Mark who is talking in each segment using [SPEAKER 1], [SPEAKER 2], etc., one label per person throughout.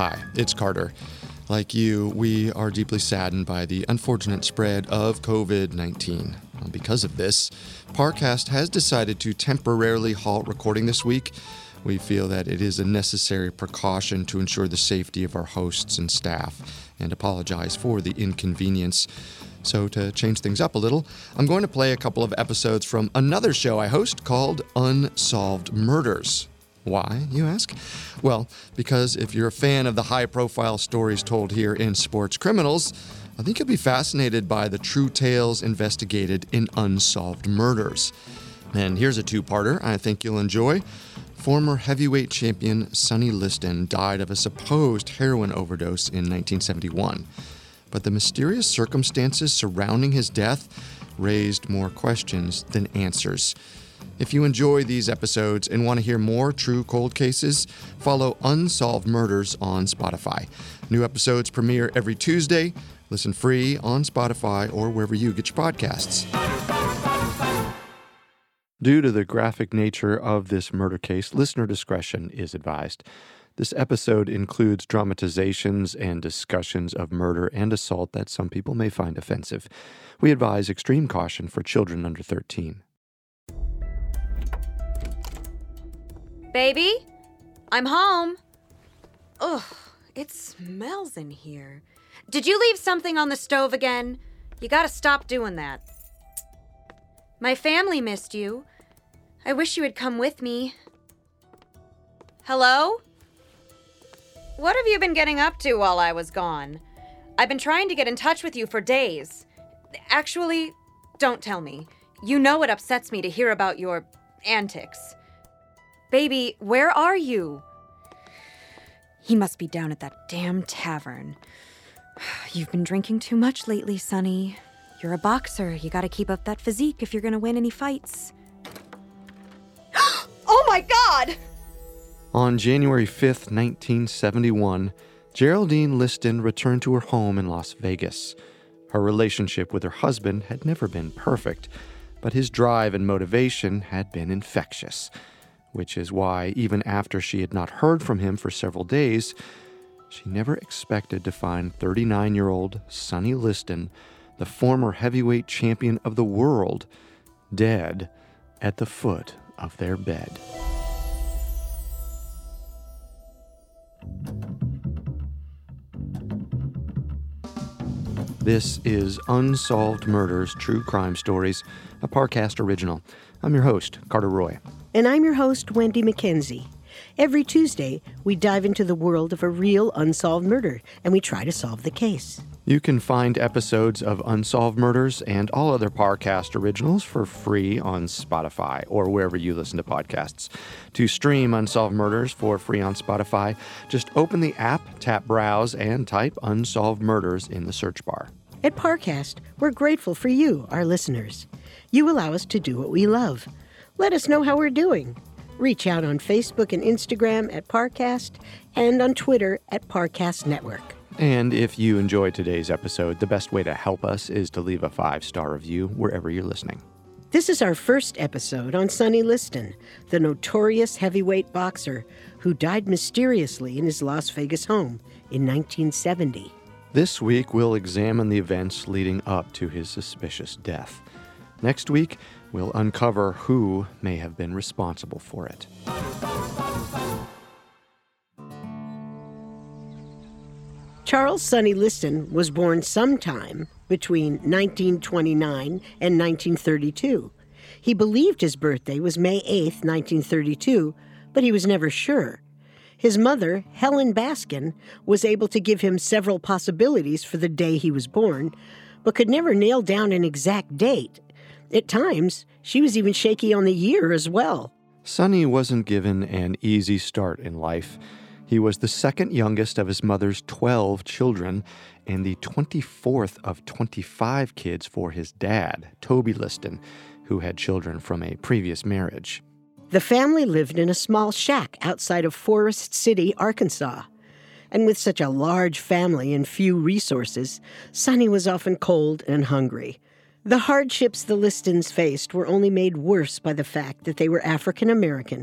[SPEAKER 1] Hi, it's Carter. Like you, we are deeply saddened by the unfortunate spread of COVID-19. Because of this, Parcast has decided to temporarily halt recording this week. We feel that it is a necessary precaution to ensure the safety of our hosts and staff, and apologize for the inconvenience. So to change things up a little, I'm going to play a couple of episodes from another show I host called Unsolved Murders. Why, you ask? Well, because if you're a fan of the high-profile stories told here in Sports Criminals, I think you'll be fascinated by the true tales investigated in Unsolved Murders. And here's a two-parter I think you'll enjoy. Former heavyweight champion Sonny Liston died of a supposed heroin overdose in 1971. But the mysterious circumstances surrounding his death raised more questions than answers. If you enjoy these episodes and want to hear more true cold cases, follow Unsolved Murders on Spotify. New episodes premiere every Tuesday. Listen free on Spotify or wherever you get your podcasts. Due to the graphic nature of this murder case, listener discretion is advised. This episode includes dramatizations and discussions of murder and assault that some people may find offensive. We advise extreme caution for children under 13.
[SPEAKER 2] Baby, I'm home. Ugh, it smells in here. Did you leave something on the stove again? You gotta stop doing that. My family missed you. I wish you had come with me. Hello? What have you been getting up to while I was gone? I've been trying to get in touch with you for days. Actually, don't tell me. You know it upsets me to hear about your antics. Baby, where are you? He must be down at that damn tavern. You've been drinking too much lately, Sonny. You're a boxer. You gotta keep up that physique if you're gonna win any fights. Oh my God!
[SPEAKER 1] On January 5th, 1971, Geraldine Liston returned to her home in Las Vegas. Her relationship with her husband had never been perfect, but his drive and motivation had been infectious. Which is why, even after she had not heard from him for several days, she never expected to find 39-year-old Sonny Liston, the former heavyweight champion of the world, dead at the foot of their bed. This is Unsolved Murders, True Crime Stories, a Parcast original. I'm your host, Carter Roy.
[SPEAKER 3] And I'm your host, Wendy McKenzie. Every Tuesday, we dive into the world of a real unsolved murder, and we try to solve the case.
[SPEAKER 1] You can find episodes of Unsolved Murders and all other Parcast originals for free on Spotify or wherever you listen to podcasts. To stream Unsolved Murders for free on Spotify, just open the app, tap Browse, and type Unsolved Murders in the search bar.
[SPEAKER 3] At Parcast, we're grateful for you, our listeners. You allow us to do what we love. Let us know how we're doing. Reach out on Facebook and Instagram at Parcast and on Twitter at Parcast Network.
[SPEAKER 1] And if you enjoyed today's episode, the best way to help us is to leave a 5-star review wherever you're listening.
[SPEAKER 3] This is our first episode on Sonny Liston, the notorious heavyweight boxer who died mysteriously in his Las Vegas home in 1970.
[SPEAKER 1] This week, we'll examine the events leading up to his suspicious death. Next week, we'll uncover who may have been responsible for it.
[SPEAKER 3] Charles Sonny Liston was born sometime between 1929 and 1932. He believed his birthday was May 8th, 1932, but he was never sure. His mother, Helen Baskin, was able to give him several possibilities for the day he was born, but could never nail down an exact date. At times, she was even shaky on the year as well.
[SPEAKER 1] Sonny wasn't given an easy start in life. He was the second youngest of his mother's 12 children and the 24th of 25 kids for his dad, Toby Liston, who had children from a previous marriage.
[SPEAKER 3] The family lived in a small shack outside of Forest City, Arkansas. And with such a large family and few resources, Sonny was often cold and hungry. The hardships the Listons faced were only made worse by the fact that they were African American,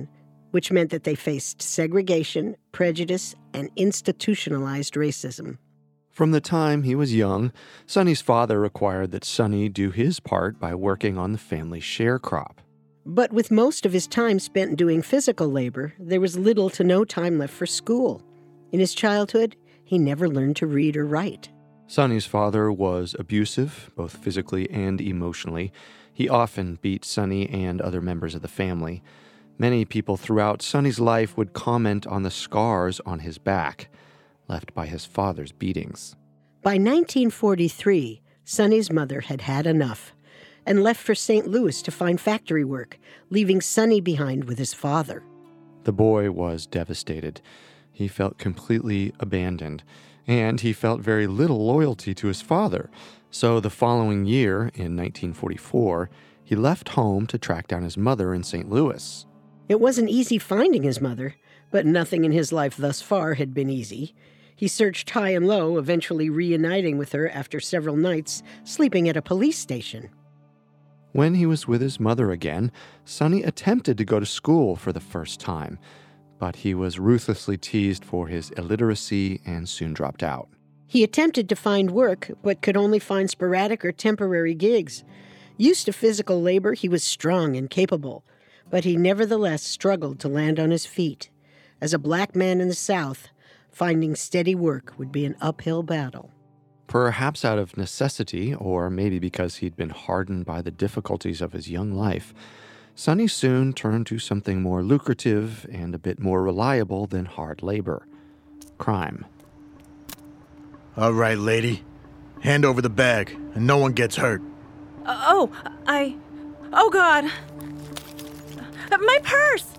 [SPEAKER 3] which meant that they faced segregation, prejudice, and institutionalized racism.
[SPEAKER 1] From the time he was young, Sonny's father required that Sonny do his part by working on the family share crop.
[SPEAKER 3] But with most of his time spent doing physical labor, there was little to no time left for school. In his childhood, he never learned to read or write.
[SPEAKER 1] Sonny's father was abusive, both physically and emotionally. He often beat Sonny and other members of the family. Many people throughout Sonny's life would comment on the scars on his back, left by his father's beatings.
[SPEAKER 3] By 1943, Sonny's mother had had enough and left for St. Louis to find factory work, leaving Sonny behind with his father.
[SPEAKER 1] The boy was devastated. He felt completely abandoned, and he felt very little loyalty to his father. So the following year, in 1944, he left home to track down his mother in St. Louis.
[SPEAKER 3] It wasn't easy finding his mother, but nothing in his life thus far had been easy. He searched high and low, eventually reuniting with her after several nights sleeping at a police station.
[SPEAKER 1] When he was with his mother again, Sonny attempted to go to school for the first time, but he was ruthlessly teased for his illiteracy and soon dropped out.
[SPEAKER 3] He attempted to find work, but could only find sporadic or temporary gigs. Used to physical labor, he was strong and capable, but he nevertheless struggled to land on his feet. As a black man in the South, finding steady work would be an uphill battle.
[SPEAKER 1] Perhaps out of necessity, or maybe because he'd been hardened by the difficulties of his young life, Sonny soon turned to something more lucrative and a bit more reliable than hard labor: crime.
[SPEAKER 4] All right, lady. Hand over the bag, and no one gets hurt.
[SPEAKER 5] Oh, God. My purse!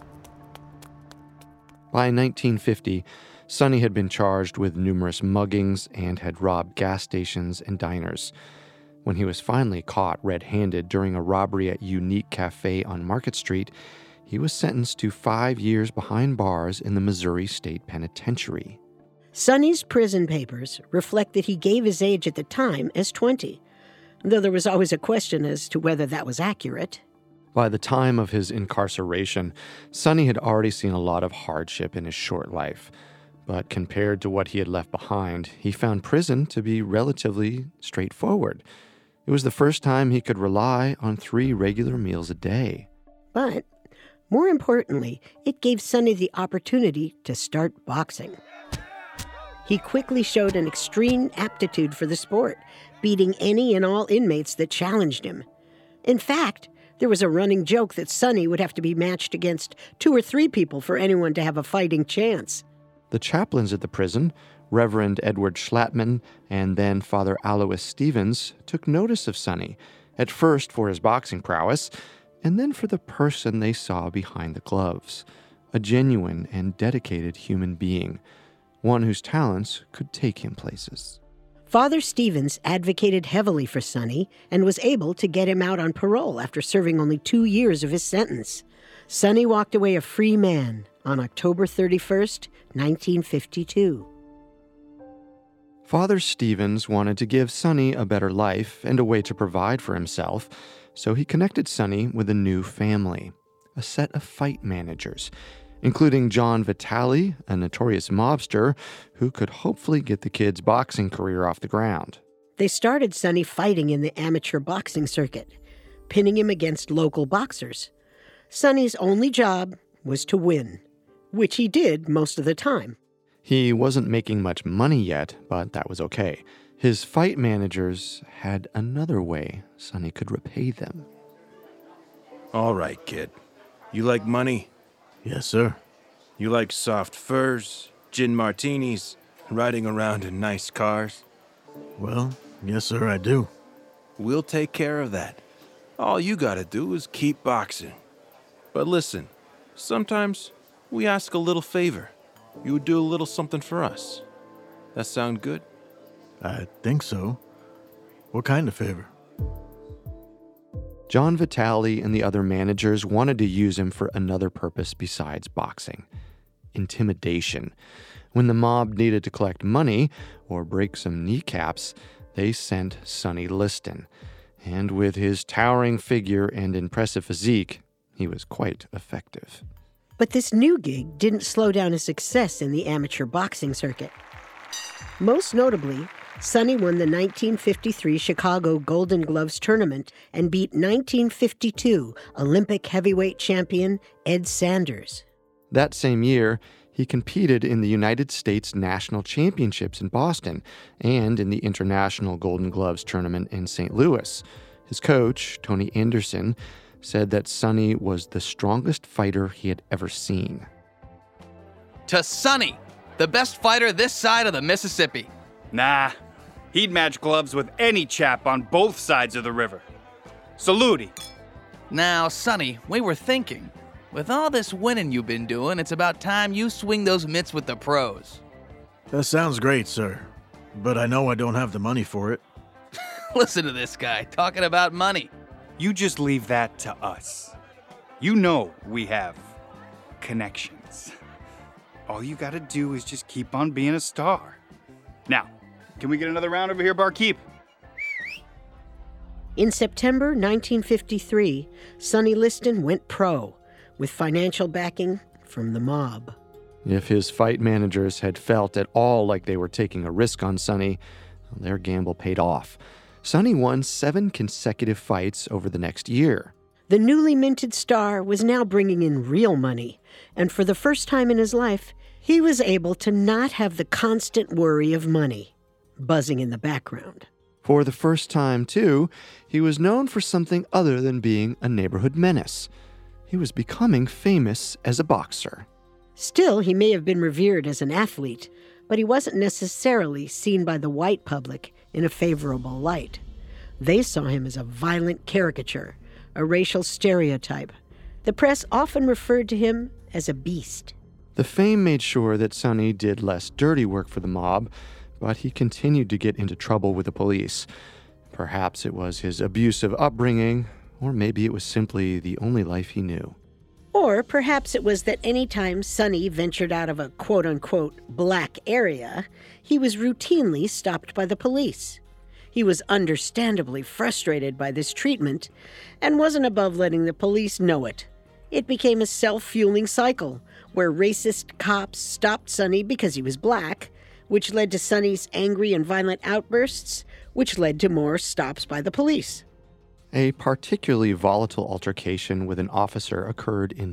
[SPEAKER 1] By 1950, Sonny had been charged with numerous muggings and had robbed gas stations and diners. When he was finally caught red-handed during a robbery at Unique Cafe on Market Street, he was sentenced to 5 years behind bars in the Missouri State Penitentiary.
[SPEAKER 3] Sonny's prison papers reflect that he gave his age at the time as 20, though there was always a question as to whether that was accurate.
[SPEAKER 1] By the time of his incarceration, Sonny had already seen a lot of hardship in his short life. But compared to what he had left behind, he found prison to be relatively straightforward. It was the first time he could rely on 3 regular meals a day.
[SPEAKER 3] But, more importantly, it gave Sonny the opportunity to start boxing. He quickly showed an extreme aptitude for the sport, beating any and all inmates that challenged him. In fact, there was a running joke that Sonny would have to be matched against 2 or 3 people for anyone to have a fighting chance.
[SPEAKER 1] The chaplains at the prison, Reverend Edward Schlattman and then Father Alois Stevens, took notice of Sonny, at first for his boxing prowess, and then for the person they saw behind the gloves, a genuine and dedicated human being, one whose talents could take him places.
[SPEAKER 3] Father Stevens advocated heavily for Sonny and was able to get him out on parole after serving only 2 years of his sentence. Sonny walked away a free man on October 31st, 1952.
[SPEAKER 1] Father Stevens wanted to give Sonny a better life and a way to provide for himself, so he connected Sonny with a new family, a set of fight managers, including John Vitale, a notorious mobster who could hopefully get the kid's boxing career off the ground.
[SPEAKER 3] They started Sonny fighting in the amateur boxing circuit, pinning him against local boxers. Sonny's only job was to win, which he did most of the time.
[SPEAKER 1] He wasn't making much money yet, but that was okay. His fight managers had another way Sonny could repay them.
[SPEAKER 6] All right, kid. You like money?
[SPEAKER 4] Yes, sir.
[SPEAKER 6] You like soft furs, gin martinis, riding around in nice cars?
[SPEAKER 4] Well, yes, sir, I do.
[SPEAKER 6] We'll take care of that. All you gotta do is keep boxing. But listen, sometimes we ask a little favor. You would do a little something for us. That sound good?
[SPEAKER 4] I think so. What kind of favor?
[SPEAKER 1] John Vitale and the other managers wanted to use him for another purpose besides boxing: intimidation. When the mob needed to collect money or break some kneecaps, they sent Sonny Liston. And with his towering figure and impressive physique, he was quite effective.
[SPEAKER 3] But this new gig didn't slow down his success in the amateur boxing circuit. Most notably, Sonny won the 1953 Chicago Golden Gloves tournament and beat 1952 Olympic heavyweight champion Ed Sanders.
[SPEAKER 1] That same year, he competed in the United States National Championships in Boston and in the International Golden Gloves tournament in St. Louis. His coach, Tony Anderson, said that Sonny was the strongest fighter he had ever seen.
[SPEAKER 7] To Sonny, the best fighter this side of the Mississippi.
[SPEAKER 8] Nah, he'd match gloves with any chap on both sides of the river. Salute.
[SPEAKER 7] Now, Sonny, we were thinking, with all this winning you've been doing, it's about time you swing those mitts with the pros.
[SPEAKER 4] That sounds great, sir. But I know I don't have the money for it.
[SPEAKER 7] Listen to this guy talking about money.
[SPEAKER 8] You just leave that to us. You know we have connections. All you gotta do is just keep on being a star. Now, can we get another round over here, barkeep?
[SPEAKER 3] In September 1953, Sonny Liston went pro with financial backing from the mob.
[SPEAKER 1] If his fight managers had felt at all like they were taking a risk on Sonny, their gamble paid off. Sonny won 7 consecutive fights over the next year.
[SPEAKER 3] The newly minted star was now bringing in real money, and for the first time in his life, he was able to not have the constant worry of money buzzing in the background.
[SPEAKER 1] For the first time, too, he was known for something other than being a neighborhood menace. He was becoming famous as a boxer.
[SPEAKER 3] Still, he may have been revered as an athlete, but he wasn't necessarily seen by the white public in a favorable light. They saw him as a violent caricature, a racial stereotype. The press often referred to him as a beast.
[SPEAKER 1] The fame made sure that Sonny did less dirty work for the mob, but he continued to get into trouble with the police. Perhaps it was his abusive upbringing, or maybe it was simply the only life he knew.
[SPEAKER 3] Or perhaps it was that any time Sonny ventured out of a quote-unquote black area, he was routinely stopped by the police. He was understandably frustrated by this treatment and wasn't above letting the police know it. It became a self-fueling cycle where racist cops stopped Sonny because he was black, which led to Sonny's angry and violent outbursts, which led to more stops by the police.
[SPEAKER 1] A particularly volatile altercation with an officer occurred in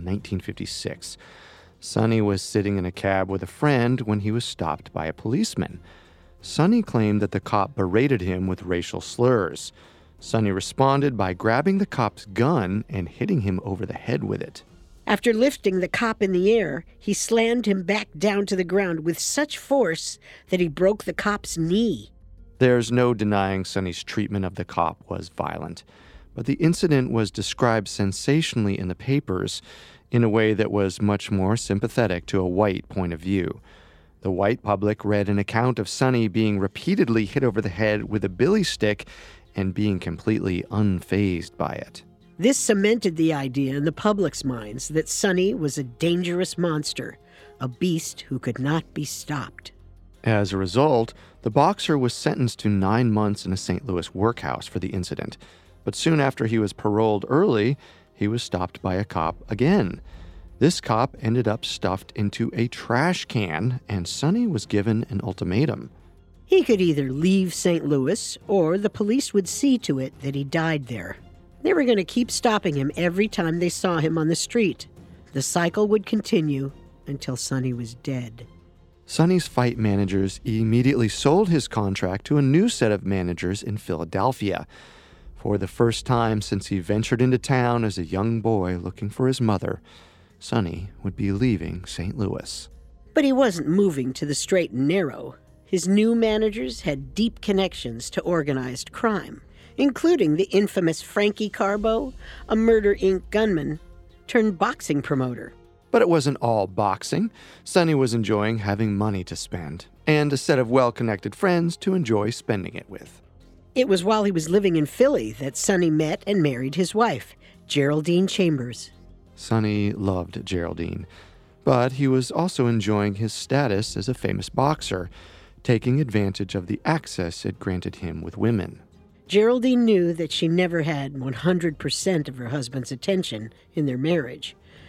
[SPEAKER 1] 1956. Sonny was sitting in a cab with a friend when he was stopped by a policeman. Sonny claimed that the cop berated him with racial slurs. Sonny responded by grabbing the cop's gun and hitting him over the head with it.
[SPEAKER 3] After lifting the cop in the air, he slammed him back down to the ground with such force that he broke the cop's knee.
[SPEAKER 1] There's no denying Sonny's treatment of the cop was violent, but the incident was described sensationally in the papers in a way that was much more sympathetic to a white point of view. The white public read an account of Sonny being repeatedly hit over the head with a billy stick and being completely unfazed by it.
[SPEAKER 3] This cemented the idea in the public's minds that Sonny was a dangerous monster, a beast who could not be stopped.
[SPEAKER 1] As a result, the boxer was sentenced to 9 months in a St. Louis workhouse for the incident. But soon after he was paroled early, he was stopped by a cop again. This cop ended up stuffed into a trash can, and Sonny was given an ultimatum.
[SPEAKER 3] He could either leave St. Louis, or the police would see to it that he died there. They were going to keep stopping him every time they saw him on the street. The cycle would continue until Sonny was dead.
[SPEAKER 1] Sonny's fight managers immediately sold his contract to a new set of managers in Philadelphia. For the first time since he ventured into town as a young boy looking for his mother, Sonny would be leaving St. Louis.
[SPEAKER 3] But he wasn't moving to the straight and narrow. His new managers had deep connections to organized crime, including the infamous Frankie Carbo, a Murder, Inc. gunman turned boxing promoter.
[SPEAKER 1] But it wasn't all boxing. Sonny was enjoying having money to spend, and a set of well-connected friends to enjoy spending it with.
[SPEAKER 3] It was while he was living in Philly that Sonny met and married his wife, Geraldine Chambers.
[SPEAKER 1] Sonny loved Geraldine, but he was also enjoying his status as a famous boxer, taking advantage of the access it granted him with women.
[SPEAKER 3] Geraldine knew that she never had 100% of her husband's attention in their marriage.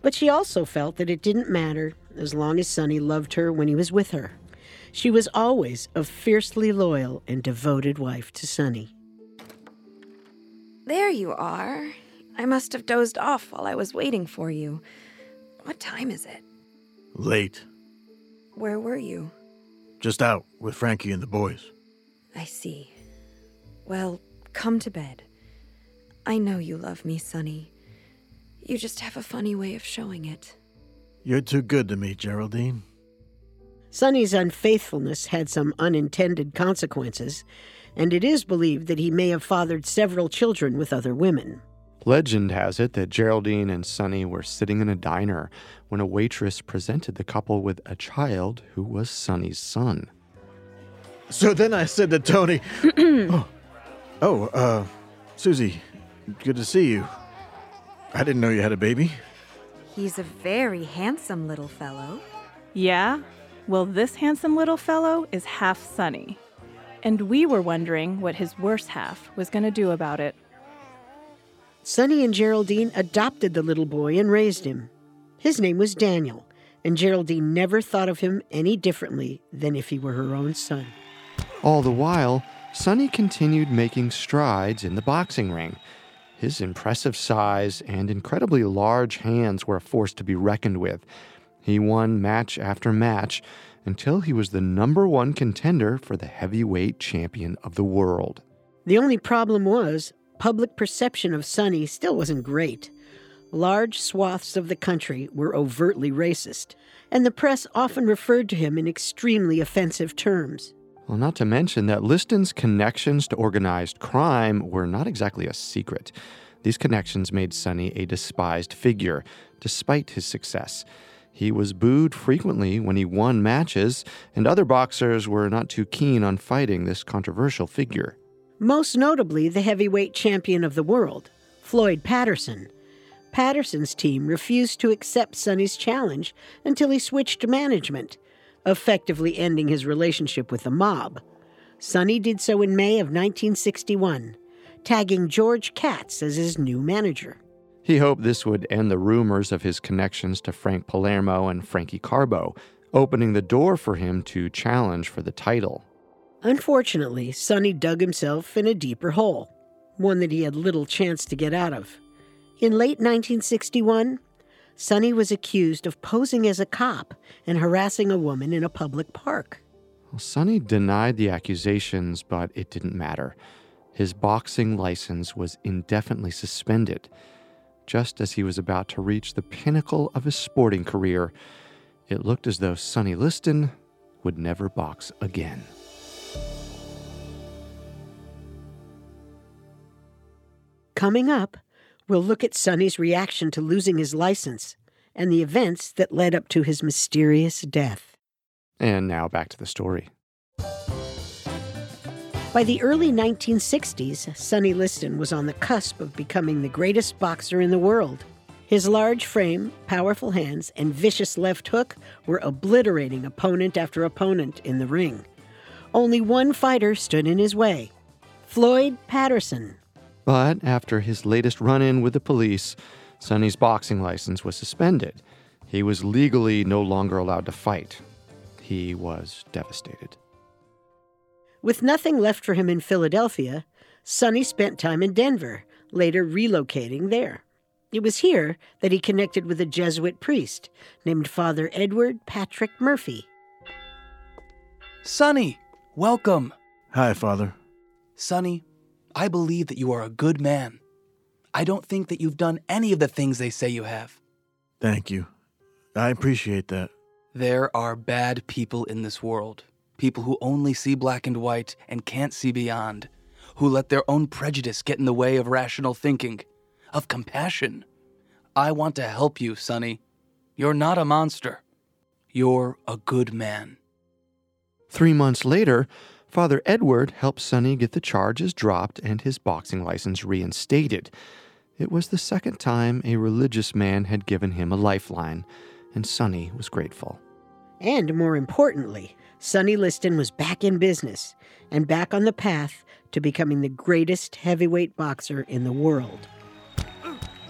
[SPEAKER 3] But she also felt that it didn't matter as long as Sonny loved her when he was with her. She was always a fiercely loyal and devoted wife to Sonny.
[SPEAKER 2] There you are. I must have dozed off while I was waiting for you. What time is it?
[SPEAKER 4] Late.
[SPEAKER 2] Where were you?
[SPEAKER 4] Just out with Frankie and the boys.
[SPEAKER 2] I see. Well, come to bed. I know you love me, Sonny. You just have a funny way of showing it.
[SPEAKER 4] You're too good to me, Geraldine.
[SPEAKER 3] Sonny's unfaithfulness had some unintended consequences, and it is believed that he may have fathered several children with other women.
[SPEAKER 1] Legend has it that Geraldine and Sonny were sitting in a diner when a waitress presented the couple with a child who was Sonny's son.
[SPEAKER 4] So then I said to Tony, Susie, good to see you. I didn't know you had a baby.
[SPEAKER 2] He's a very handsome little fellow.
[SPEAKER 5] Yeah? Well, this handsome little fellow is half Sonny. And we were wondering what his worse half was going to do about it.
[SPEAKER 3] Sonny and Geraldine adopted the little boy and raised him. His name was Daniel, and Geraldine never thought of him any differently than if he were her own son.
[SPEAKER 1] All the while, Sonny continued making strides in the boxing ring. His impressive size and incredibly large hands were a force to be reckoned with. He won match after match until he was the #1 contender for the heavyweight champion of the world.
[SPEAKER 3] The only problem was, public perception of Sonny still wasn't great. Large swaths of the country were overtly racist, and the press often referred to him in extremely offensive terms.
[SPEAKER 1] Well, not to mention that Liston's connections to organized crime were not exactly a secret. These connections made Sonny a despised figure, despite his success. He was booed frequently when he won matches, and other boxers were not too keen on fighting this controversial figure.
[SPEAKER 3] Most notably, the heavyweight champion of the world, Floyd Patterson. Patterson's team refused to accept Sonny's challenge until he switched to management, effectively ending his relationship with the mob. Sonny did so in May of 1961, tagging George Katz as his new manager.
[SPEAKER 1] He hoped this would end the rumors of his connections to Frank Palermo and Frankie Carbo, opening the door for him to challenge for the title.
[SPEAKER 3] Unfortunately, Sonny dug himself in a deeper hole, one that he had little chance to get out of. In late 1961, Sonny was accused of posing as a cop and harassing a woman in a public park.
[SPEAKER 1] Well, Sonny denied the accusations, but it didn't matter. His boxing license was indefinitely suspended. Just as he was about to reach the pinnacle of his sporting career, it looked as though Sonny Liston would never box again.
[SPEAKER 3] Coming up, we'll look at Sonny's reaction to losing his license and the events that led up to his mysterious death.
[SPEAKER 1] And now back to the story.
[SPEAKER 3] By the early 1960s, Sonny Liston was on the cusp of becoming the greatest boxer in the world. His large frame, powerful hands, and vicious left hook were obliterating opponent after opponent in the ring. Only one fighter stood in his way, Floyd Patterson.
[SPEAKER 1] But after his latest run-in with the police, Sonny's boxing license was suspended. He was legally no longer allowed to fight. He was devastated.
[SPEAKER 3] With nothing left for him in Philadelphia, Sonny spent time in Denver, later relocating there. It was here that he connected with a Jesuit priest named Father Edward Patrick Murphy.
[SPEAKER 7] Sonny, welcome.
[SPEAKER 4] Hi, Father.
[SPEAKER 7] Sonny, I believe that you are a good man. I don't think that you've done any of the things they say you have.
[SPEAKER 4] Thank you. I appreciate that.
[SPEAKER 7] There are bad people in this world. People who only see black and white and can't see beyond. Who let their own prejudice get in the way of rational thinking, of compassion. I want to help you, Sonny. You're not a monster. You're a good man.
[SPEAKER 1] 3 months later, Father Edward helped Sonny get the charges dropped and his boxing license reinstated. It was the second time a religious man had given him a lifeline, and Sonny was grateful.
[SPEAKER 3] And more importantly, Sonny Liston was back in business and back on the path to becoming the greatest heavyweight boxer in the world.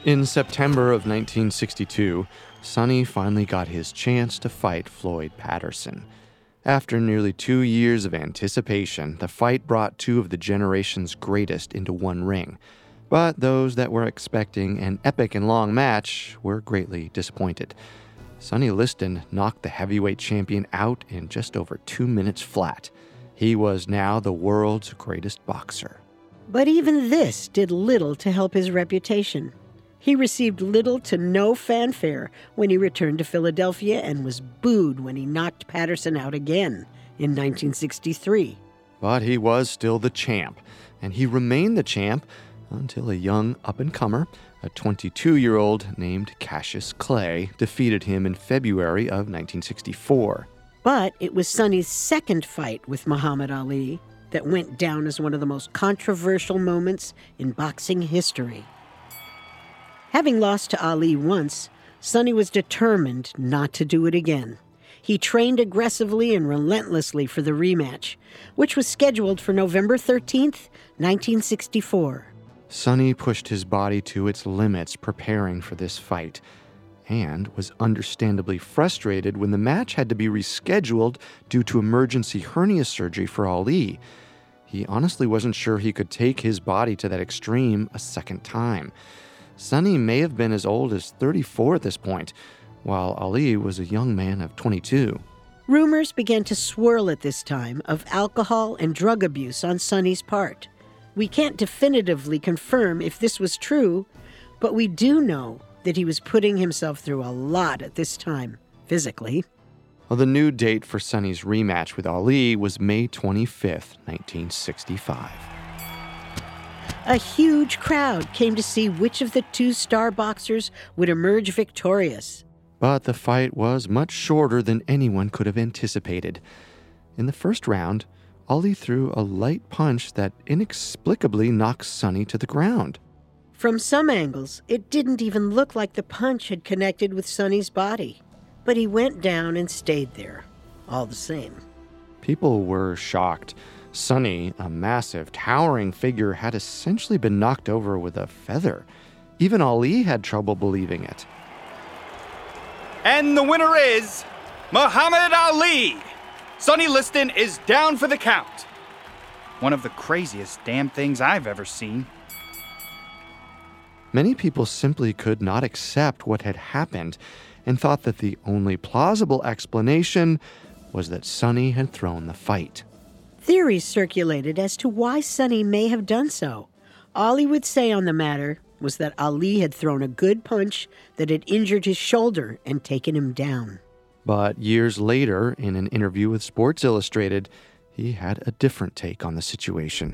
[SPEAKER 1] In September of 1962, Sonny finally got his chance to fight Floyd Patterson. After nearly 2 years of anticipation, the fight brought two of the generation's greatest into one ring. But those that were expecting an epic and long match were greatly disappointed. Sonny Liston knocked the heavyweight champion out in just over 2 minutes flat. He was now the world's greatest boxer.
[SPEAKER 3] But even this did little to help his reputation. He received little to no fanfare when he returned to Philadelphia and was booed when he knocked Patterson out again in 1963.
[SPEAKER 1] But he was still the champ, and he remained the champ until a young up-and-comer, a 22-year-old named Cassius Clay, defeated him in February of 1964.
[SPEAKER 3] But it was Sonny's second fight with Muhammad Ali that went down as one of the most controversial moments in boxing history. Having lost to Ali once, Sonny was determined not to do it again. He trained aggressively and relentlessly for the rematch, which was scheduled for November 13th, 1964.
[SPEAKER 1] Sonny pushed his body to its limits preparing for this fight, and was understandably frustrated when the match had to be rescheduled due to emergency hernia surgery for Ali. He honestly wasn't sure he could take his body to that extreme a second time. Sonny may have been as old as 34 at this point, while Ali was a young man of 22.
[SPEAKER 3] Rumors began to swirl at this time of alcohol and drug abuse on Sonny's part. We can't definitively confirm if this was true, but we do know that he was putting himself through a lot at this time, physically.
[SPEAKER 1] Well, the new date for Sonny's rematch with Ali was May 25th, 1965.
[SPEAKER 3] A huge crowd came to see which of the two star boxers would emerge victorious.
[SPEAKER 1] But the fight was much shorter than anyone could have anticipated. In the first round, Ali threw a light punch that inexplicably knocked Sonny to the ground.
[SPEAKER 3] From some angles, it didn't even look like the punch had connected with Sonny's body. But he went down and stayed there, all the same.
[SPEAKER 1] People were shocked. Sonny, a massive, towering figure, had essentially been knocked over with a feather. Even Ali had trouble believing it.
[SPEAKER 8] And the winner is Muhammad Ali. Sonny Liston is down for the count. One of the craziest damn things I've ever seen.
[SPEAKER 1] Many people simply could not accept what had happened and thought that the only plausible explanation was that Sonny had thrown the fight.
[SPEAKER 3] Theories circulated as to why Sonny may have done so. All he would say on the matter was that Ali had thrown a good punch that had injured his shoulder and taken him down.
[SPEAKER 1] But years later, in an interview with Sports Illustrated, he had a different take on the situation.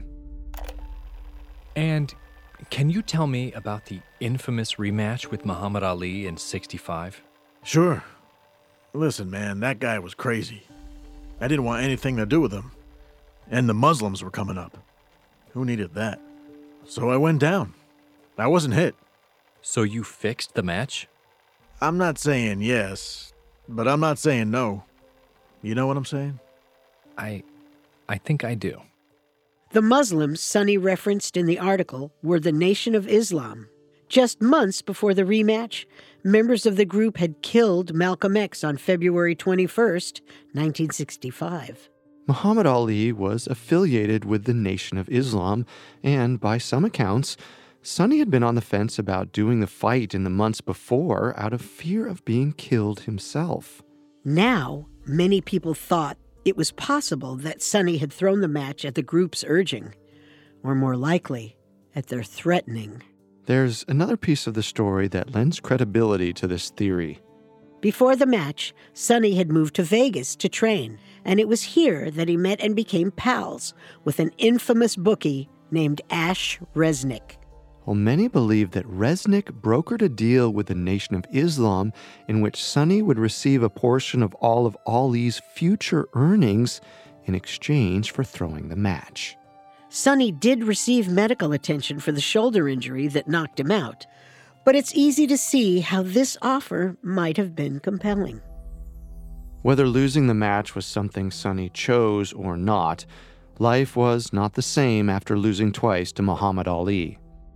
[SPEAKER 9] And can you tell me about the infamous rematch with Muhammad Ali in '65?
[SPEAKER 4] Sure. Listen, man, that guy was crazy. I didn't want anything to do with him. And the Muslims were coming up. Who needed that? So I went down. I wasn't hit.
[SPEAKER 9] So you fixed the match?
[SPEAKER 4] I'm not saying yes, but I'm not saying no. You know what I'm saying?
[SPEAKER 9] I think I do.
[SPEAKER 3] The Muslims Sonny referenced in the article were the Nation of Islam. Just months before the rematch, members of the group had killed Malcolm X on February 21st, 1965.
[SPEAKER 1] Muhammad Ali was affiliated with the Nation of Islam, and by some accounts, Sonny had been on the fence about doing the fight in the months before out of fear of being killed himself.
[SPEAKER 3] Now, many people thought it was possible that Sonny had thrown the match at the group's urging, or more likely, at their threatening.
[SPEAKER 1] There's another piece of the story that lends credibility to this theory.
[SPEAKER 3] Before the match, Sonny had moved to Vegas to train, and it was here that he met and became pals with an infamous bookie named Ash Resnick.
[SPEAKER 1] Well, many believe that Resnick brokered a deal with the Nation of Islam in which Sonny would receive a portion of all of Ali's future earnings in exchange for throwing the match.
[SPEAKER 3] Sonny did receive medical attention for the shoulder injury that knocked him out, but it's easy to see how this offer might have been compelling.
[SPEAKER 1] Whether losing the match was something Sonny chose or not, life was not the same after losing twice to Muhammad Ali.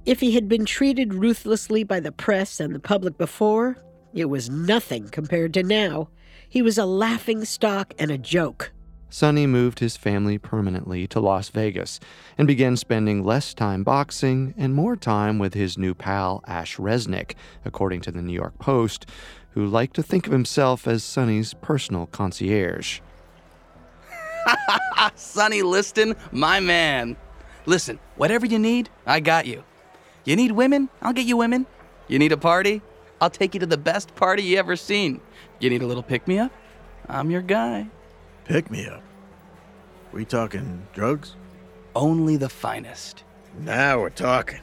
[SPEAKER 3] If he had been treated ruthlessly by the press and the public before, it was nothing compared to now. He was a laughing stock and a joke.
[SPEAKER 1] Sonny moved his family permanently to Las Vegas and began spending less time boxing and more time with his new pal, Ash Resnick, according to the New York Post, who liked to think of himself as Sonny's personal concierge.
[SPEAKER 7] Sonny Liston, my man. Listen, whatever you need, I got you. You need women? I'll get you women. You need a party? I'll take you to the best party you ever seen. You need a little pick-me-up? I'm your guy.
[SPEAKER 4] Pick me up. We talking drugs?
[SPEAKER 7] Only the finest.
[SPEAKER 4] Now we're talking.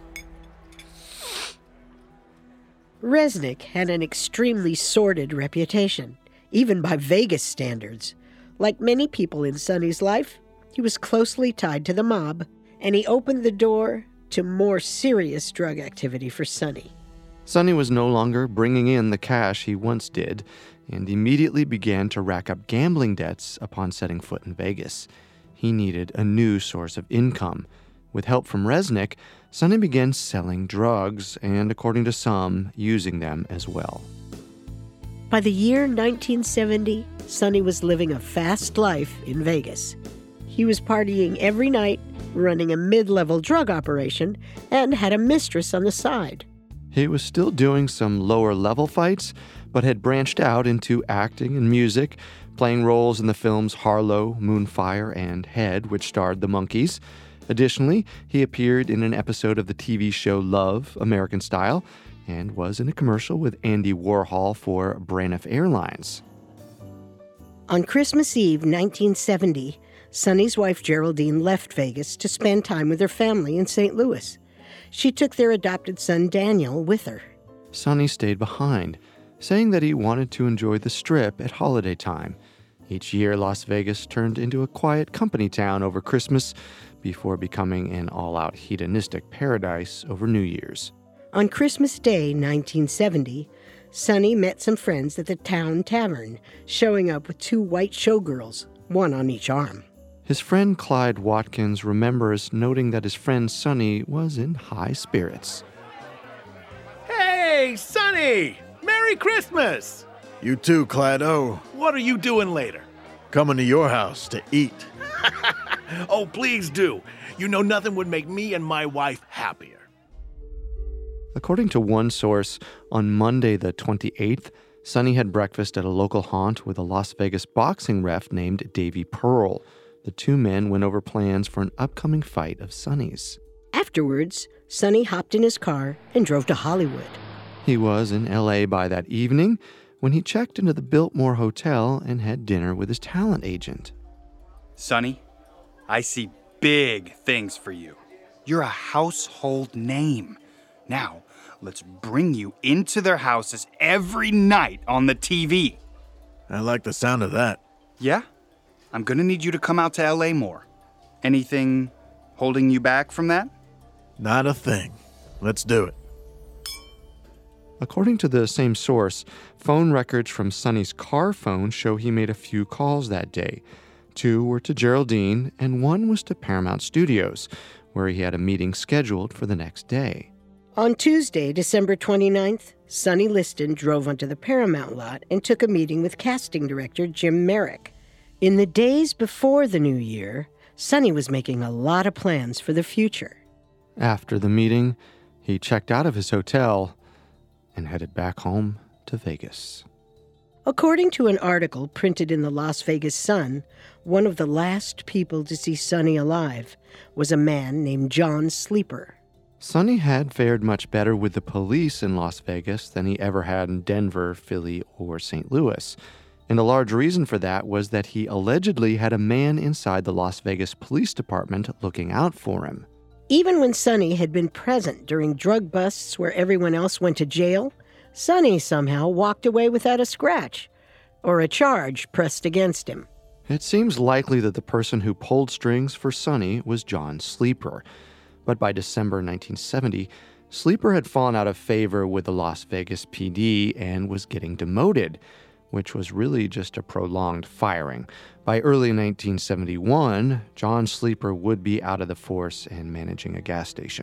[SPEAKER 3] Resnick had an extremely sordid reputation, even by Vegas standards. Like many people in Sonny's life, he was closely tied to the mob, and he opened the door to more serious drug activity for Sonny.
[SPEAKER 1] Sonny was no longer bringing in the cash he once did, and immediately began to rack up gambling debts upon setting foot in Vegas. He needed a new source of income. With help from Resnick, Sonny began selling drugs and, according to some, using them as well.
[SPEAKER 3] By the year 1970, Sonny was living a fast life in Vegas. He was partying every night, running a mid-level drug operation, and had a mistress on the side.
[SPEAKER 1] He was still doing some lower-level fights, but had branched out into acting and music, playing roles in the films Harlow, Moonfire, and Head, which starred the Monkees. Additionally, he appeared in an episode of the TV show Love, American Style, and was in a commercial with Andy Warhol for Braniff Airlines.
[SPEAKER 3] On Christmas Eve 1970, Sonny's wife Geraldine left Vegas to spend time with her family in St. Louis. She took their adopted son Daniel with her.
[SPEAKER 1] Sonny stayed behind, saying that he wanted to enjoy the Strip at holiday time. Each year, Las Vegas turned into a quiet company town over Christmas before becoming an all-out hedonistic paradise over New Year's.
[SPEAKER 3] On Christmas Day 1970, Sonny met some friends at the town tavern, showing up with 2 white showgirls, one on each arm.
[SPEAKER 1] His friend Clyde Watkins remembers noting that his friend Sonny was in high spirits.
[SPEAKER 10] Hey, Sonny! Merry Christmas!
[SPEAKER 4] You too, Clydo.
[SPEAKER 10] What are you doing later?
[SPEAKER 4] Coming to your house to eat.
[SPEAKER 10] Oh, please do. You know nothing would make me and my wife happier.
[SPEAKER 1] According to one source, on Monday the 28th, Sonny had breakfast at a local haunt with a Las Vegas boxing ref named Davy Pearl. The 2 men went over plans for an upcoming fight of Sonny's.
[SPEAKER 3] Afterwards, Sonny hopped in his car and drove to Hollywood.
[SPEAKER 1] He was in L.A. by that evening when he checked into the Biltmore Hotel and had dinner with his talent agent.
[SPEAKER 8] Sonny, I see big things for you. You're a household name. Now, let's bring you into their houses every night on the TV.
[SPEAKER 4] I like the sound of that.
[SPEAKER 8] Yeah? I'm gonna need you to come out to LA more. Anything holding you back from that?
[SPEAKER 4] Not a thing. Let's do it.
[SPEAKER 1] According to the same source, phone records from Sonny's car phone show he made a few calls that day. 2 were to Geraldine, and 1 was to Paramount Studios, where he had a meeting scheduled for the next day.
[SPEAKER 3] On Tuesday, December 29th, Sonny Liston drove onto the Paramount lot and took a meeting with casting director Jim Merrick. In the days before the new year, Sonny was making a lot of plans for the future.
[SPEAKER 1] After the meeting, he checked out of his hotel and headed back home to Vegas.
[SPEAKER 3] According to an article printed in the Las Vegas Sun, one of the last people to see Sonny alive was a man named John Sleeper.
[SPEAKER 1] Sonny had fared much better with the police in Las Vegas than he ever had in Denver, Philly, or St. Louis. And a large reason for that was that he allegedly had a man inside the Las Vegas Police Department looking out for him.
[SPEAKER 3] Even when Sonny had been present during drug busts where everyone else went to jail, Sonny somehow walked away without a scratch or a charge pressed against him.
[SPEAKER 1] It seems likely that the person who pulled strings for Sonny was John Sleeper. But by December 1970, Sleeper had fallen out of favor with the Las Vegas PD and was getting demoted, which was really just a prolonged firing. By early 1971, John Sleeper would be out of the force and managing a gas station.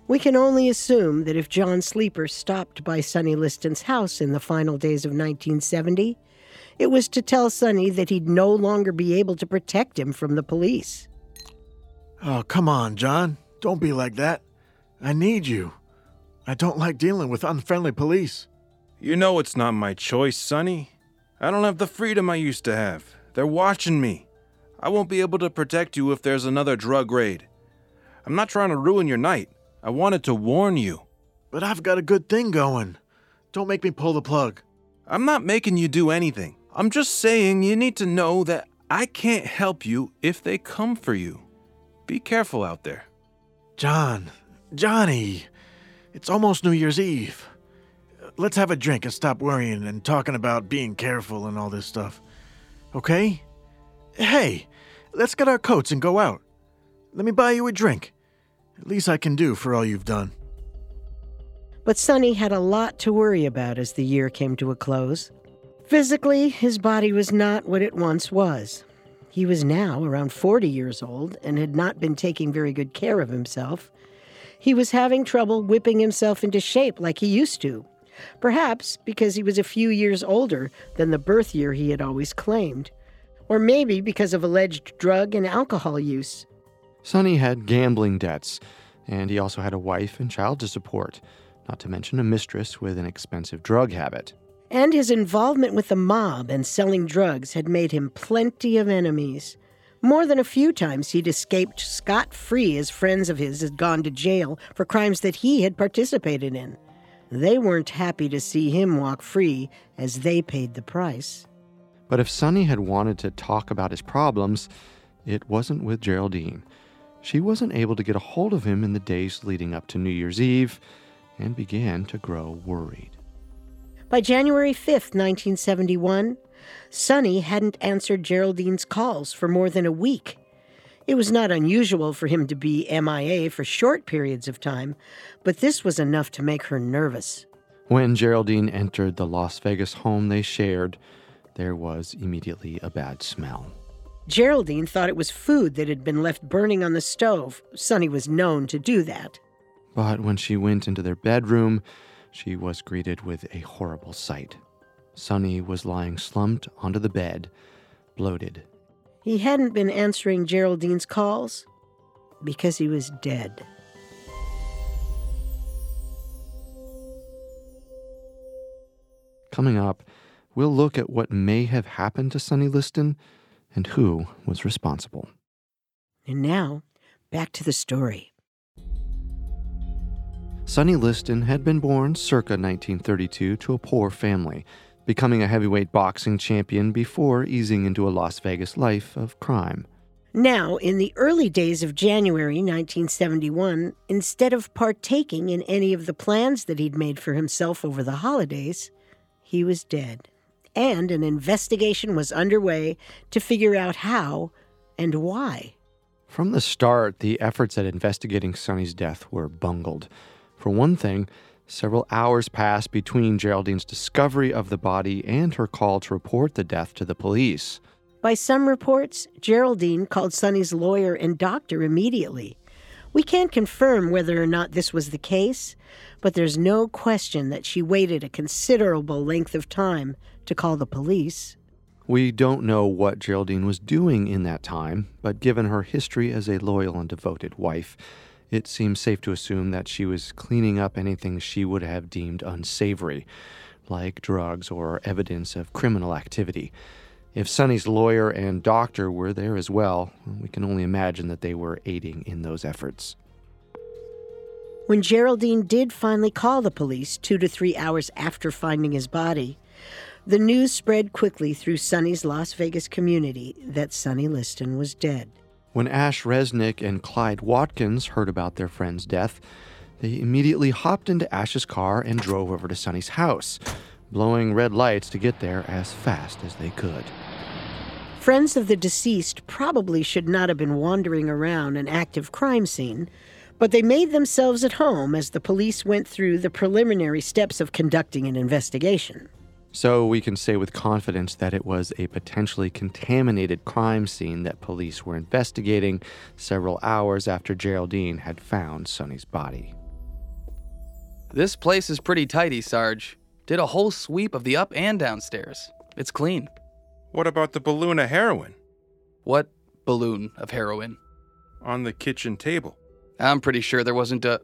[SPEAKER 3] We can only assume that if John Sleeper stopped by Sonny Liston's house in the final days of 1970, it was to tell Sonny that he'd no longer be able to protect him from the police.
[SPEAKER 4] Oh, come on, John. Don't be like that. I need you. I don't like dealing with unfriendly police.
[SPEAKER 6] You know it's not my choice, Sonny. I don't have the freedom I used to have. They're watching me. I won't be able to protect you if there's another drug raid. I'm not trying to ruin your night. I wanted to warn you.
[SPEAKER 4] But I've got a good thing going. Don't make me pull the plug.
[SPEAKER 6] I'm not making you do anything. I'm just saying you need to know that I can't help you if they come for you. Be careful out there.
[SPEAKER 4] Johnny, it's almost New Year's Eve. Let's have a drink and stop worrying and talking about being careful and all this stuff. Okay? Hey, let's get our coats and go out. Let me buy you a drink. At least I can do for all you've done.
[SPEAKER 3] But Sonny had a lot to worry about as the year came to a close. Physically, his body was not what it once was. He was now around 40 years old and had not been taking very good care of himself. He was having trouble whipping himself into shape like he used to, perhaps because he was a few years older than the birth year he had always claimed, or maybe because of alleged drug and alcohol use.
[SPEAKER 1] Sonny had gambling debts, and he also had a wife and child to support, not to mention a mistress with an expensive drug habit.
[SPEAKER 3] And his involvement with the mob and selling drugs had made him plenty of enemies. More than a few times he'd escaped scot-free as friends of his had gone to jail for crimes that he had participated in. They weren't happy to see him walk free as they paid the price.
[SPEAKER 1] But if Sonny had wanted to talk about his problems, it wasn't with Geraldine. She wasn't able to get a hold of him in the days leading up to New Year's Eve and began to grow worried.
[SPEAKER 3] By January 5th, 1971, Sonny hadn't answered Geraldine's calls for more than a week. It was not unusual for him to be MIA for short periods of time, but this was enough to make her nervous.
[SPEAKER 1] When Geraldine entered the Las Vegas home they shared, there was immediately a bad smell.
[SPEAKER 3] Geraldine thought it was food that had been left burning on the stove. Sonny was known to do that.
[SPEAKER 1] But when she went into their bedroom, she was greeted with a horrible sight. Sonny was lying slumped onto the bed, bloated.
[SPEAKER 3] He hadn't been answering Geraldine's calls because he was dead.
[SPEAKER 1] Coming up, we'll look at what may have happened to Sonny Liston and who was responsible.
[SPEAKER 3] And now, back to the story.
[SPEAKER 1] Sonny Liston had been born circa 1932 to a poor family, becoming a heavyweight boxing champion before easing into a Las Vegas life of crime.
[SPEAKER 3] Now, in the early days of January 1971, instead of partaking in any of the plans that he'd made for himself over the holidays, he was dead. And an investigation was underway to figure out how and why.
[SPEAKER 1] From the start, the efforts at investigating Sonny's death were bungled. For one thing, several hours passed between Geraldine's discovery of the body and her call to report the death to the police.
[SPEAKER 3] By some reports, Geraldine called Sonny's lawyer and doctor immediately. We can't confirm whether or not this was the case, but there's no question that she waited a considerable length of time to call the police.
[SPEAKER 1] We don't know what Geraldine was doing in that time, but given her history as a loyal and devoted wife, it seems safe to assume that she was cleaning up anything she would have deemed unsavory, like drugs or evidence of criminal activity. If Sonny's lawyer and doctor were there as well, we can only imagine that they were aiding in those efforts.
[SPEAKER 3] When Geraldine did finally call the police 2 to 3 hours after finding his body, the news spread quickly through Sonny's Las Vegas community that Sonny Liston was dead.
[SPEAKER 1] When Ash Resnick and Clyde Watkins heard about their friend's death, they immediately hopped into Ash's car and drove over to Sonny's house, blowing red lights to get there as fast as they could.
[SPEAKER 3] Friends of the deceased probably should not have been wandering around an active crime scene, but they made themselves at home as the police went through the preliminary steps of conducting an investigation.
[SPEAKER 1] So we can say with confidence that it was a potentially contaminated crime scene that police were investigating several hours after Geraldine had found Sonny's body.
[SPEAKER 7] This place is pretty tidy, Sarge. Did a whole sweep of the up and downstairs. It's clean.
[SPEAKER 6] What about the balloon of heroin?
[SPEAKER 7] What balloon of heroin?
[SPEAKER 6] On the kitchen table.
[SPEAKER 7] I'm pretty sure there wasn't a...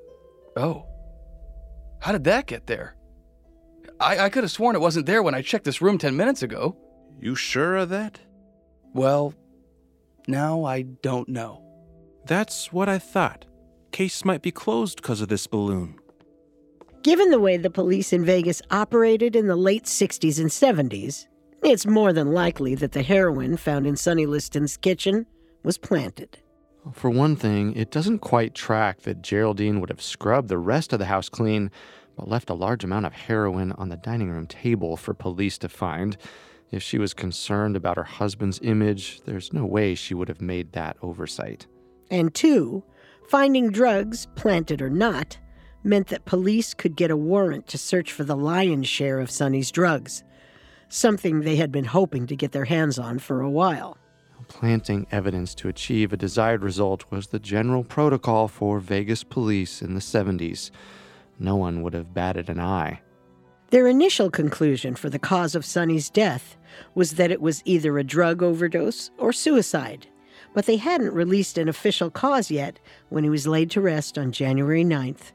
[SPEAKER 7] Oh. How did that get there? I could have sworn it wasn't there when I checked this room 10 minutes ago.
[SPEAKER 6] You sure of that?
[SPEAKER 7] Well, now I don't know.
[SPEAKER 6] That's what I thought. Case might be closed because of this balloon.
[SPEAKER 3] Given the way the police in Vegas operated in the late 60s and 70s, it's more than likely that the heroin found in Sonny Liston's kitchen was planted.
[SPEAKER 1] For one thing, it doesn't quite track that Geraldine would have scrubbed the rest of the house clean, but left a large amount of heroin on the dining room table for police to find. If she was concerned about her husband's image, there's no way she would have made that oversight.
[SPEAKER 3] And two, finding drugs, planted or not, meant that police could get a warrant to search for the lion's share of Sonny's drugs, something they had been hoping to get their hands on for a while.
[SPEAKER 1] Planting evidence to achieve a desired result was the general protocol for Vegas police in the 70s. No one would have batted an eye.
[SPEAKER 3] Their initial conclusion for the cause of Sonny's death was that it was either a drug overdose or suicide, but they hadn't released an official cause yet when he was laid to rest on January 9th,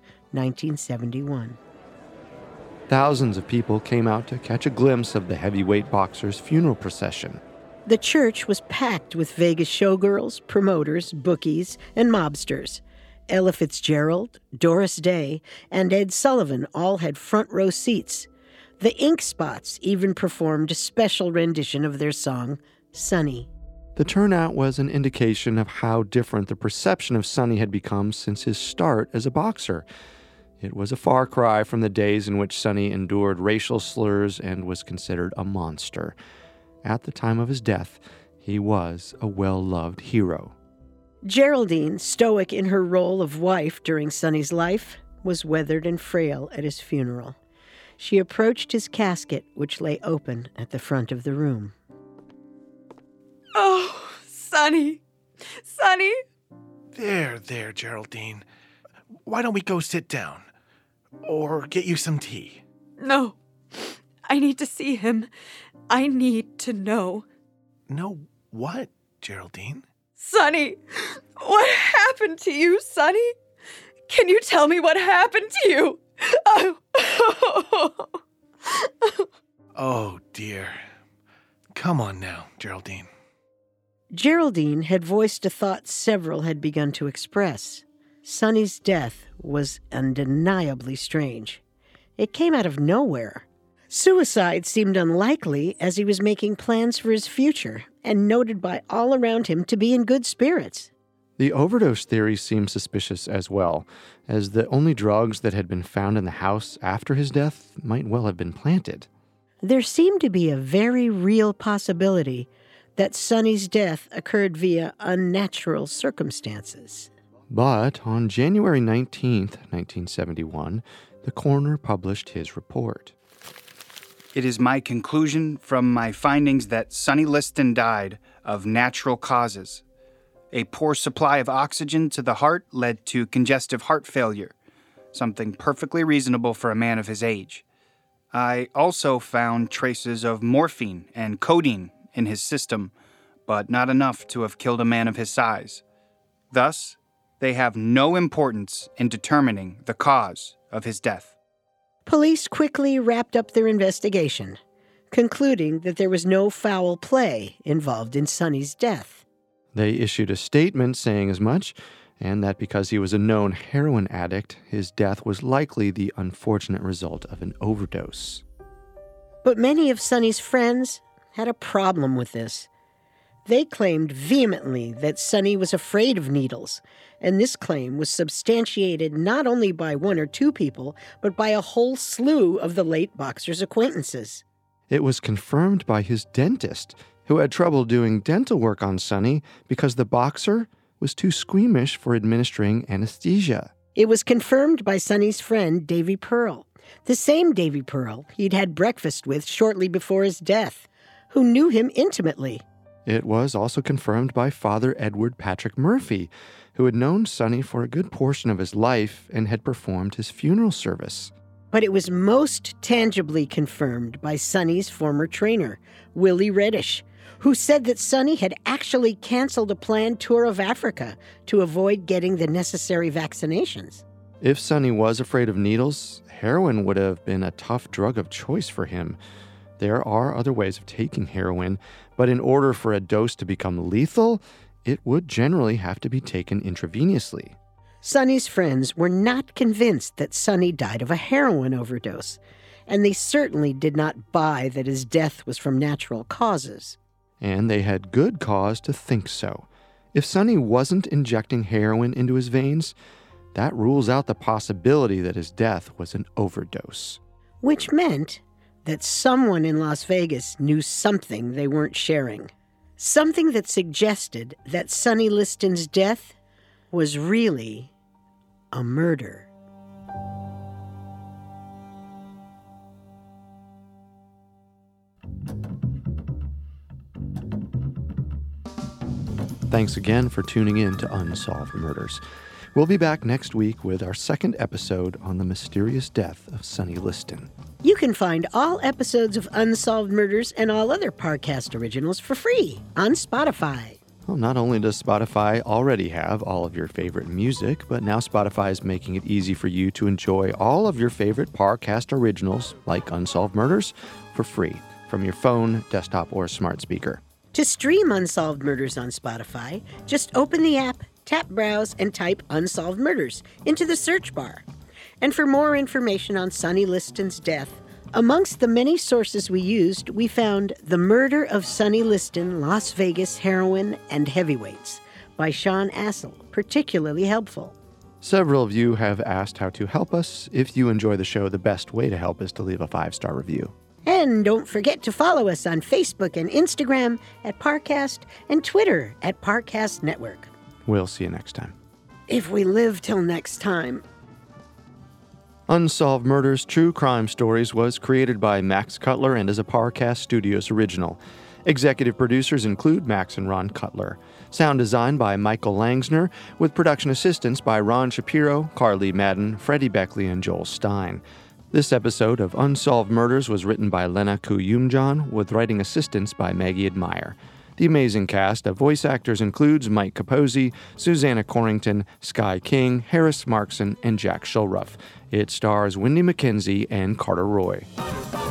[SPEAKER 3] 1971.
[SPEAKER 1] Thousands of people came out to catch a glimpse of the heavyweight boxer's funeral procession.
[SPEAKER 3] The church was packed with Vegas showgirls, promoters, bookies, and mobsters. Ella Fitzgerald, Doris Day, and Ed Sullivan all had front row seats. The Ink Spots even performed a special rendition of their song, Sonny.
[SPEAKER 1] The turnout was an indication of how different the perception of Sonny had become since his start as a boxer. It was a far cry from the days in which Sonny endured racial slurs and was considered a monster. At the time of his death, he was a well-loved hero.
[SPEAKER 3] Geraldine, stoic in her role of wife during Sonny's life, was weathered and frail at his funeral. She approached his casket, which lay open at the front of the room.
[SPEAKER 2] Oh, Sonny. Sonny.
[SPEAKER 10] There, Geraldine. Why don't we go sit down? Or get you some tea?
[SPEAKER 2] No. I need to see him. I need to know.
[SPEAKER 10] Know what, Geraldine?
[SPEAKER 2] Sonny, what happened to you, Sonny? Can you tell me what happened to you?
[SPEAKER 10] Oh, dear. Come on now, Geraldine.
[SPEAKER 3] Geraldine had voiced a thought several had begun to express. Sonny's death was undeniably strange. It came out of nowhere. Suicide seemed unlikely as he was making plans for his future and noted by all around him to be in good spirits.
[SPEAKER 1] The overdose theory seemed suspicious as well, as the only drugs that had been found in the house after his death might well have been planted.
[SPEAKER 3] There seemed to be a very real possibility that Sonny's death occurred via unnatural circumstances.
[SPEAKER 1] But on January 19th, 1971, the coroner published his report.
[SPEAKER 8] It is my conclusion from my findings that Sonny Liston died of natural causes. A poor supply of oxygen to the heart led to congestive heart failure, something perfectly reasonable for a man of his age. I also found traces of morphine and codeine in his system, but not enough to have killed a man of his size. Thus, they have no importance in determining the cause of his death.
[SPEAKER 3] Police quickly wrapped up their investigation, concluding that there was no foul play involved in Sonny's death.
[SPEAKER 1] They issued a statement saying as much, and that because he was a known heroin addict, his death was likely the unfortunate result of an overdose.
[SPEAKER 3] But many of Sonny's friends had a problem with this. They claimed vehemently that Sonny was afraid of needles, and this claim was substantiated not only by one or two people, but by a whole slew of the late boxer's acquaintances.
[SPEAKER 1] It was confirmed by his dentist, who had trouble doing dental work on Sonny because the boxer was too squeamish for administering anesthesia.
[SPEAKER 3] It was confirmed by Sonny's friend, Davy Pearl, the same Davy Pearl he'd had breakfast with shortly before his death, who knew him intimately.
[SPEAKER 1] It was also confirmed by Father Edward Patrick Murphy, who had known Sonny for a good portion of his life and had performed his funeral service.
[SPEAKER 3] But it was most tangibly confirmed by Sonny's former trainer, Willie Reddish, who said that Sonny had actually canceled a planned tour of Africa to avoid getting the necessary vaccinations.
[SPEAKER 1] If Sonny was afraid of needles, heroin would have been a tough drug of choice for him. There are other ways of taking heroin, but in order for a dose to become lethal, it would generally have to be taken intravenously.
[SPEAKER 3] Sonny's friends were not convinced that Sonny died of a heroin overdose, and they certainly did not buy that his death was from natural causes.
[SPEAKER 1] And they had good cause to think so. If Sonny wasn't injecting heroin into his veins, that rules out the possibility that his death was an overdose.
[SPEAKER 3] Which meant that someone in Las Vegas knew something they weren't sharing. Something that suggested that Sonny Liston's death was really a murder.
[SPEAKER 1] Thanks again for tuning in to Unsolved Murders. We'll be back next week with our second episode on the mysterious death of Sonny Liston.
[SPEAKER 3] You can find all episodes of Unsolved Murders and all other Parcast originals for free on Spotify.
[SPEAKER 1] Well, not only does Spotify already have all of your favorite music, but now Spotify is making it easy for you to enjoy all of your favorite Parcast originals, like Unsolved Murders, for free from your phone, desktop, or smart speaker.
[SPEAKER 3] To stream Unsolved Murders on Spotify, just open the app, tap Browse, and type Unsolved Murders into the search bar. And for more information on Sonny Liston's death, amongst the many sources we used, we found The Murder of Sonny Liston, Las Vegas Heroin and Heavyweights by Sean Assel, particularly helpful.
[SPEAKER 1] Several of you have asked how to help us. If you enjoy the show, the best way to help is to leave a 5-star review.
[SPEAKER 3] And don't forget to follow us on Facebook and Instagram at Parcast and Twitter at Parcast Network.
[SPEAKER 1] We'll see you next time.
[SPEAKER 3] If we live till next time.
[SPEAKER 1] Unsolved Murders True Crime Stories was created by Max Cutler and is a Parcast Studios original. Executive producers include Max and Ron Cutler. Sound design by Michael Langsner, with production assistance by Ron Shapiro, Carly Madden, Freddie Beckley, and Joel Stein. This episode of Unsolved Murders was written by Lena Kuyumjan, with writing assistance by Maggie Admire. The amazing cast of voice actors includes Mike Capozzi, Susanna Corrington, Sky King, Harris Markson, and Jack Shulruff. It stars Wendy McKenzie and Carter Roy.